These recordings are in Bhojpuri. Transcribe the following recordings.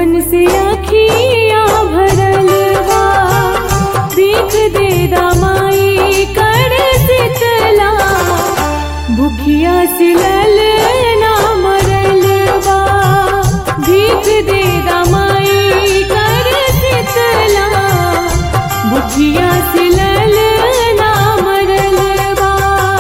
सुमन से अखियाँ भरल बा, भीख दे दामाई कर शीतला, भूखिया से ललना मरल बा, भीख दे दामाई कर शीतला, भूखिया से ललना मरल बा।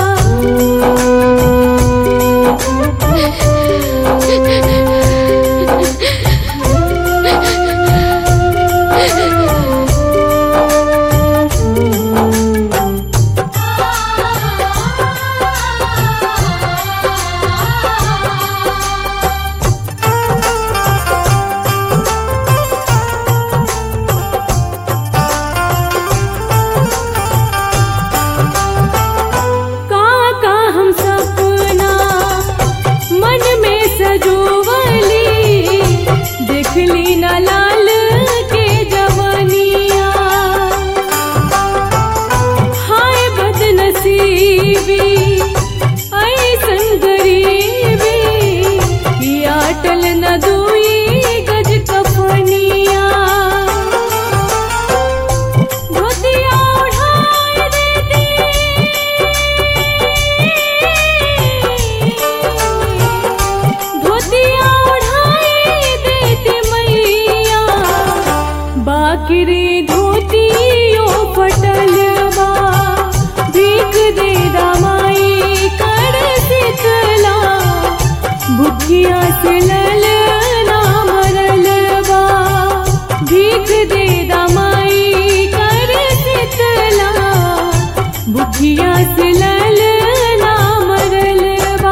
देखली न लाल के जवानिया, हाय बदनसीबी ऐसन गरीबी, कि अटल न दुई गज कफनिया, धोतिया उठाए देती, धोतिया बाकिरी धोतियों फटल बा, भीख दे दामाई कर शीतला, भूखिया से ललना मरल बा, भीख दे दामाई कर शीतला, भूखिया से ललना मरल बा।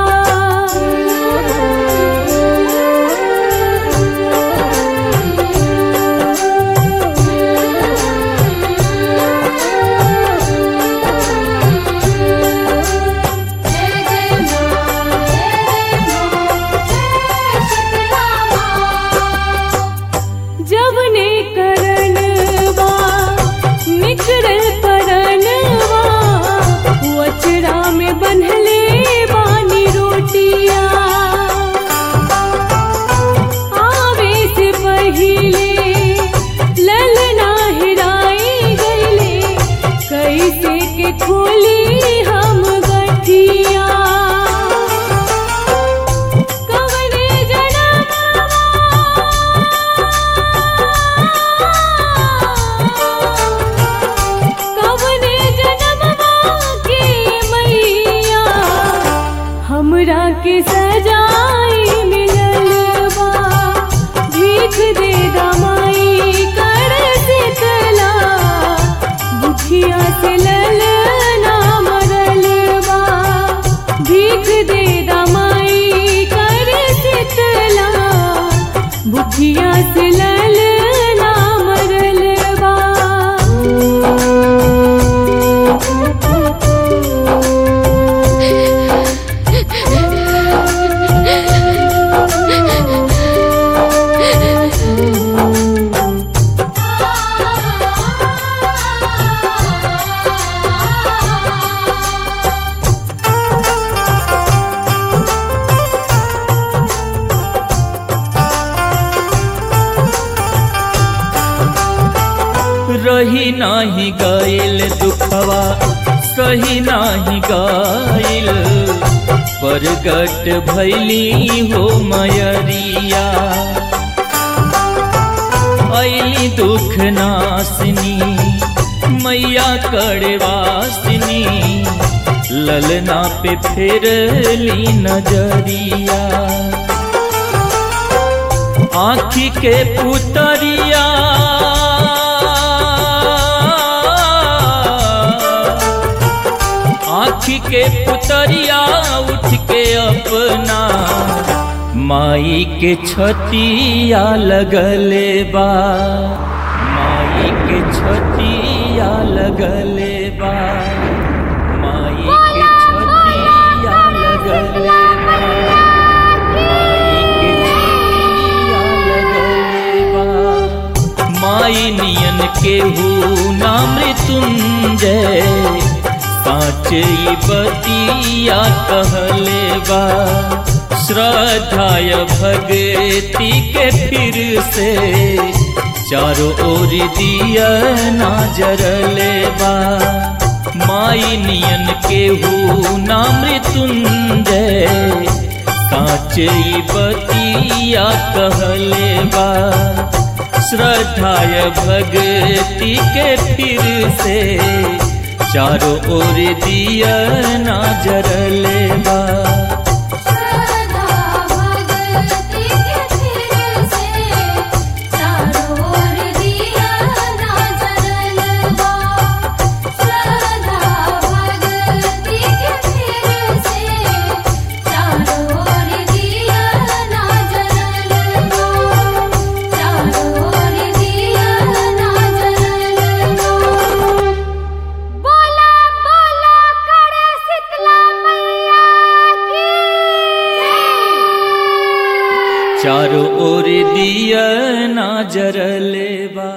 जवने करन बा निकरल परनवा, वचरा में बन्हले बानी रोटिया, आवे से पहिले ललना हिराई गईले, कैसे के खोली हम गठिया, हमरा के सजाई मिलल बा, भीख दे दामाई कर शीतला, भूखिया से ललना मरल बा, भीख दे दामाई कर शीतला, भूखिया से ललना मरल बा। रही नाही गइल दुखवा, सही नाही गइल, प्रगट भैली हो मयरिया, ऐली दुख नासनी मैया कड़वासनी, ललना पे फेरली नजरिया, आँखी के पुतरिया, आँखी के पुतरिया उठ के अपना माई के छतिया लगले बा, माई के छतिया लगले बा, माई के छतिया लगले बा, माई के छतिया लगले बा। माई नियन केहू ना मृत्युंजय, साँच बतिया कहले बा, श्रद्धाय भक्ति के फिर से चारों ओर दिया ना जरले बा। माई नियन केहू ना मृत्युंजय साचे बतिया कहले बा। श्रद्धाय भक्ति के फिर से चारों ओर दिया ना जरले बा। चारों ओर दिया ना जरले बा।